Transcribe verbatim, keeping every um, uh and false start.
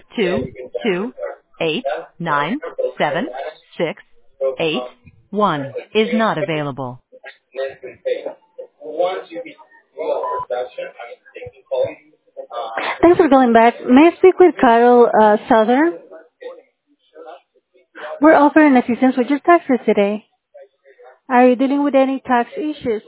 two two eight nine seven six eight one is not available. Thanks for calling back. May I speak with Carol uh, Southern? We're offering assistance with your taxes today. Are you dealing with any tax issues?